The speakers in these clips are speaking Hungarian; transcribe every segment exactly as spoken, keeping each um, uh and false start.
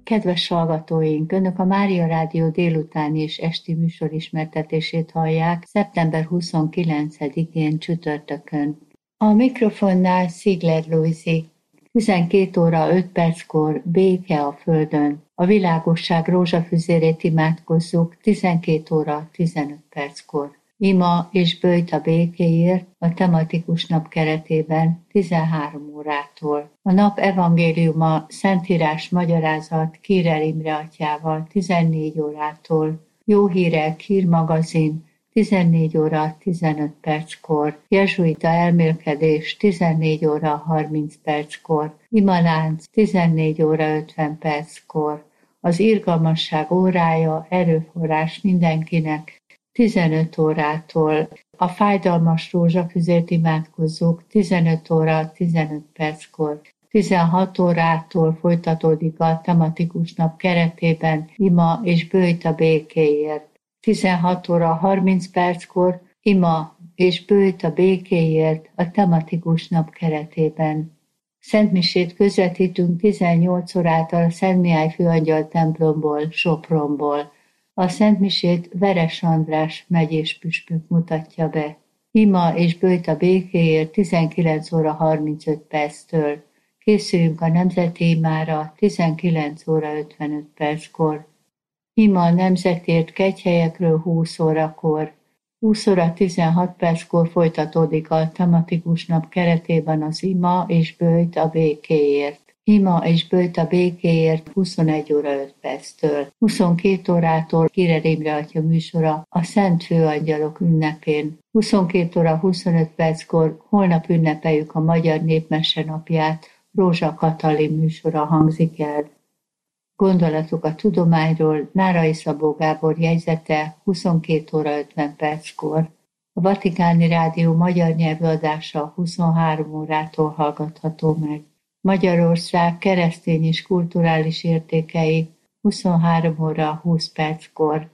Kedves hallgatóink, Önök a Mária Rádió délutáni és esti műsorismertetését hallják szeptember huszonkilencedikén csütörtökön. A mikrofonnál Szigler Lujzi. tizenkét óra öt perckor béke a földön. A világosság rózsafüzérét imádkozzuk tizenkét óra tizenöt perckor. Ima és böjt a békéért a tematikus nap keretében tizenhárom órától. A nap evangéliuma Szentírás magyarázat Kírer Imre atyával tizennégy órától. Jó hírek hírmagazin tizennégy óra tizenöt perckor. Jezsuita elmélkedés tizennégy óra harminc perckor. Imalánc tizennégy óra ötven perckor. Az irgalmasság órája erőforrás mindenkinek tizenöt órától. A fájdalmas rózsafüzért imádkozzuk tizenöt óra tizenöt perckor. tizenhat órától folytatódik a tematikus nap keretében ima és böjt a békéért. tizenhat óra harminc perckor ima és böjt a békéért a tematikus nap keretében. Szentmisét közvetítünk tizennyolc órától a Szent Mihály Főangyal templomból, Sopronból. A Szentmisét Veres András megyés püspök mutatja be. Ima és böjt a békéért tizenkilenc óra harmincöt perctől. Készüljünk a nemzeti imára tizenkilenc óra ötvenöt perckor. Ima a nemzetért kegyhelyekről húsz órakor. húsz óra tizenhat perckor folytatódik a tematikus nap keretében az ima és böjt a békéért. Ima és böjt a békéért huszonegy óra öt perctől. huszonkét órától Kírer Imre atya műsora a Szent Főangyalok ünnepén. huszonkét óra huszonöt perckor holnap ünnepeljük a Magyar Népmese napját, Rózsa Katalin műsora hangzik el. Gondolatok a tudományról, Nárai Szabó Gábor jegyzete huszonkét óra ötven perckor. A Vatikáni Rádió magyar nyelvű adása huszonhárom órától hallgatható meg. Magyarország keresztény és kulturális értékei huszonhárom óra húsz perckor.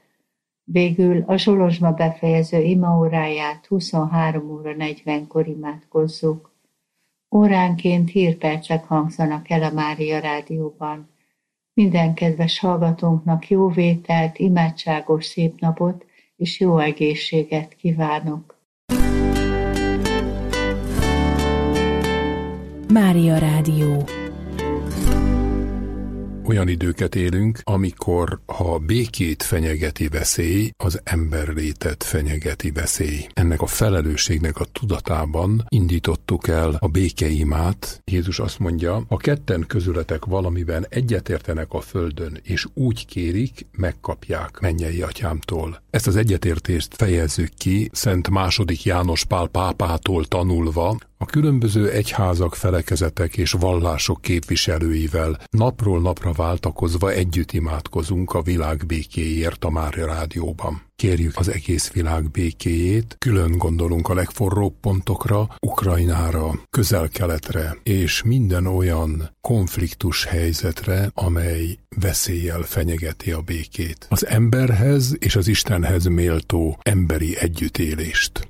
Végül a Zsolozsma befejező imaóráját huszonhárom óra negyvenkor imádkozzuk. Óránként hírpercek hangzanak el a Mária Rádióban. Minden kedves hallgatónknak jó vételt, imádságos szép napot és jó egészséget kívánok. Mária Rádió. Olyan időket élünk, amikor ha a békét fenyegeti veszély, az emberlétet fenyegeti veszély. Ennek a felelősségnek a tudatában indítottuk el a békeimát. Jézus azt mondja, ha ketten közületek valamiben egyetértenek a földön, és úgy kérik, megkapják mennyei atyámtól. Ezt az egyetértést fejezzük ki Szent második János Pál pápától tanulva, a különböző egyházak, felekezetek és vallások képviselőivel napról napra váltakozva együtt imádkozunk a világ békéért a Mária Rádióban. Kérjük az egész világ békéjét, külön gondolunk a legforróbb pontokra, Ukrajnára, Közel-Keletre és minden olyan konfliktus helyzetre, amely veszéllyel fenyegeti a békét. Az emberhez és az Istenhez méltó emberi együttélést.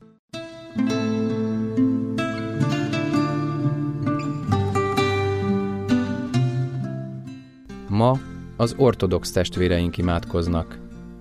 Ma az ortodox testvéreink imádkoznak.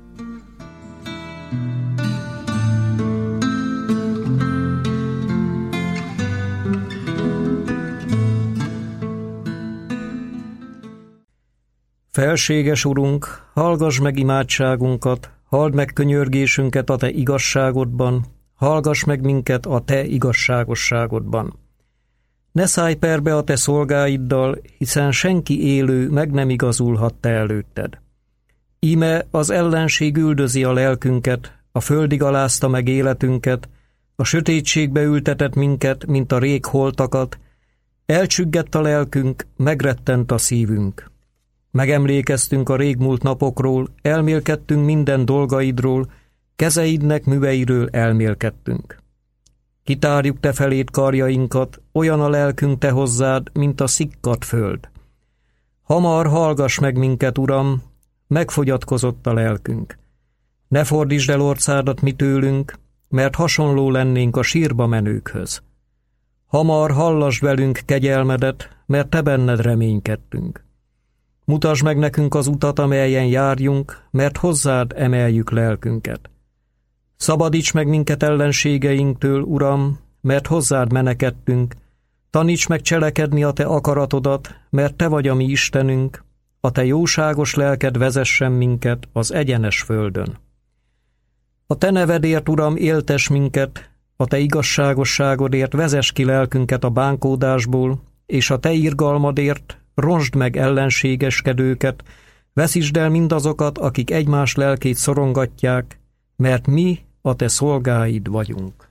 Felséges Urunk, hallgass meg imádságunkat, halld meg könyörgésünket a Te igazságodban, hallgass meg minket a Te igazságosságodban. Ne szállj perbe a Te szolgáiddal, hiszen senki élő meg nem igazulhat Te előtted. Íme az ellenség üldözi a lelkünket, a földig alázta meg életünket, a sötétségbe ültetett minket, mint a rég holtakat, elcsüggett a lelkünk, megrettent a szívünk. Megemlékeztünk a régmúlt napokról, elmélkedtünk minden dolgaidról, kezeidnek műveiről elmélkedtünk. Kitárjuk Te feléd karjainkat, olyan a lelkünk Te hozzád, mint a szikkadt föld. Hamar hallgass meg minket, Uram, megfogyatkozott a lelkünk. Ne fordítsd el orcádat mi tőlünk, mert hasonló lennénk a sírba menőkhöz. Hamar hallasd velünk kegyelmedet, mert Te benned reménykedtünk. Mutasd meg nekünk az utat, amelyen járjunk, mert hozzád emeljük lelkünket. Szabadíts meg minket ellenségeinktől, Uram, mert hozzád menekedtünk. Taníts meg cselekedni a te akaratodat, mert te vagy a mi Istenünk. A te jóságos lelked vezessen minket az egyenes földön. A te nevedért, Uram, éltes minket, a te igazságosságodért vezess ki lelkünket a bánkódásból, és a te irgalmadért ronsd meg ellenségeskedőket, veszítsd el mindazokat, akik egymás lelkét szorongatják, mert mi a te szolgáid vagyunk.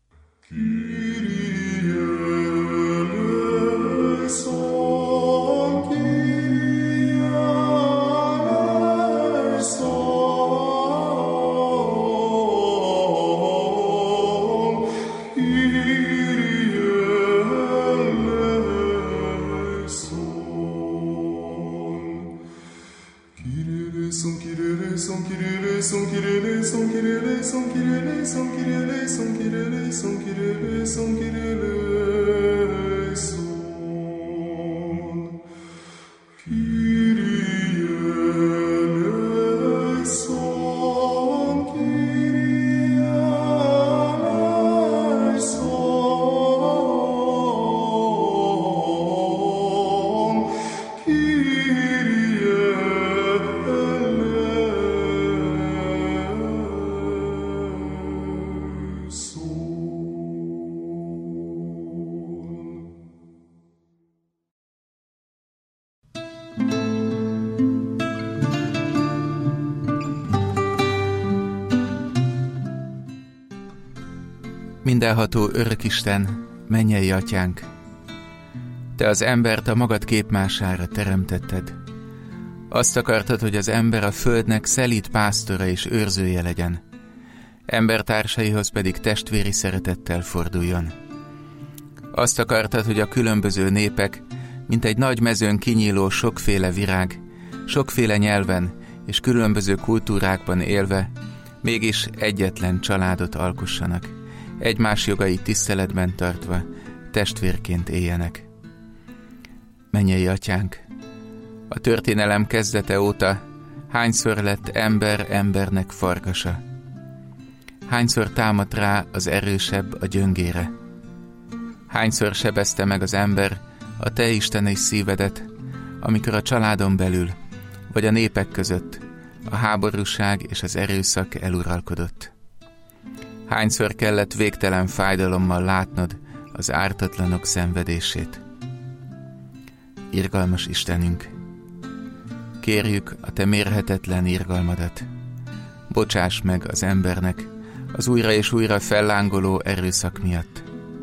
Mindenható Örökisten, mennyei Atyánk, Te az embert a magad képmására teremtetted. Azt akartad, hogy az ember a földnek szelíd pásztora és őrzője legyen, embertársaihoz pedig testvéri szeretettel forduljon. Azt akartad, hogy a különböző népek, mint egy nagy mezőn kinyíló sokféle virág, sokféle nyelven és különböző kultúrákban élve, mégis egyetlen családot alkossanak, egymás jogait tiszteletben tartva, testvérként éljenek. Mennyei Atyánk, a történelem kezdete óta hányszor lett ember embernek farkasa? Hányszor támadt rá az erősebb a gyöngére? Hányszor sebezte meg az ember a te isteni szívedet, amikor a családon belül, vagy a népek között a háborúság és az erőszak eluralkodott? Hányszor kellett végtelen fájdalommal látnod az ártatlanok szenvedését? Irgalmas Istenünk, kérjük a te mérhetetlen irgalmadat. Bocsáss meg az embernek az újra és újra fellángoló erőszak miatt.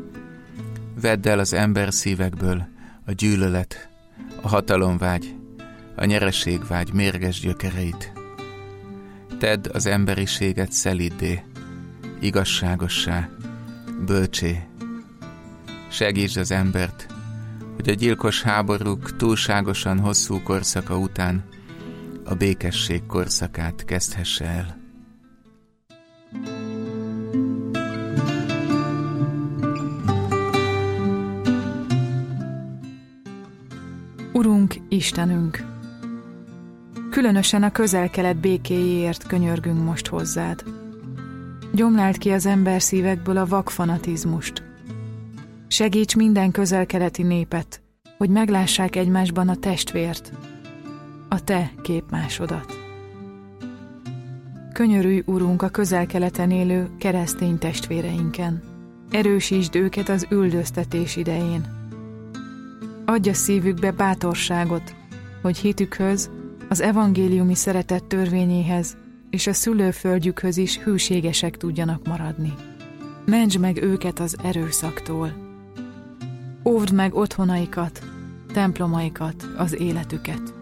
Vedd el az ember szívekből a gyűlölet, a hatalomvágy, a nyereségvágy mérges gyökereit. Tedd az emberiséget szeliddé, igazságossá, bölcsé. Segítsd az embert, hogy a gyilkos háborúk túlságosan hosszú korszaka után a békesség korszakát kezdhesse el. Urunk, Istenünk! Különösen a Közel-Kelet békéjéért könyörgünk most hozzád. Gyomláld ki az ember szívekből a vakfanatizmust. Segíts minden közel-keleti népet, hogy meglássák egymásban a testvért, a te képmásodat. Könyörülj, Urunk, a Közel-Keleten élő keresztény testvéreinken. Erősítsd őket az üldöztetés idején. Adj a szívükbe bátorságot, hogy hitükhöz, az evangéliumi szeretet törvényéhez és a szülőföldjükhöz is hűségesek tudjanak maradni. Mentsd meg őket az erőszaktól. Óvd meg otthonaikat, templomaikat, az életüket.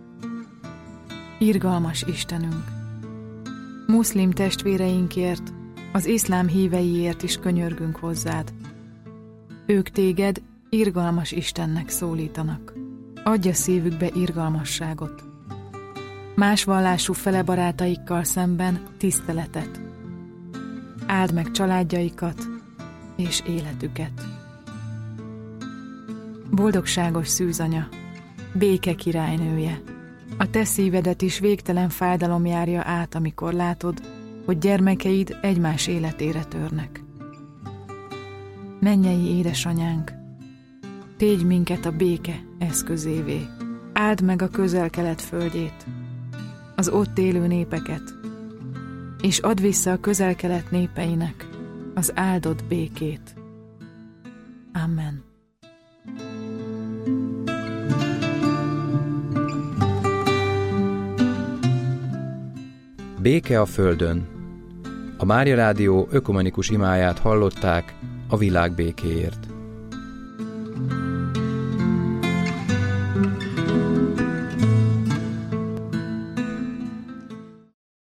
Irgalmas Istenünk! Muszlim testvéreinkért, az iszlám híveiért is könyörgünk hozzád. Ők téged irgalmas Istennek szólítanak. Adj a szívükbe irgalmasságot. Más vallású fele barátaikkal szemben tiszteletet. Áld meg családjaikat és életüket. Boldogságos szűzanya, béke királynője, A te szívedet is végtelen fájdalom járja át, amikor látod, hogy gyermekeid egymás életére törnek. Mennyei édesanyánk, tégy minket a béke eszközévé, áld meg a Közel-Kelet földjét, az ott élő népeket, és add vissza a Közel-Kelet népeinek az áldott békét. Amen. Béke a földön. A Mária Rádió ökumenikus imáját hallották a világ békéért.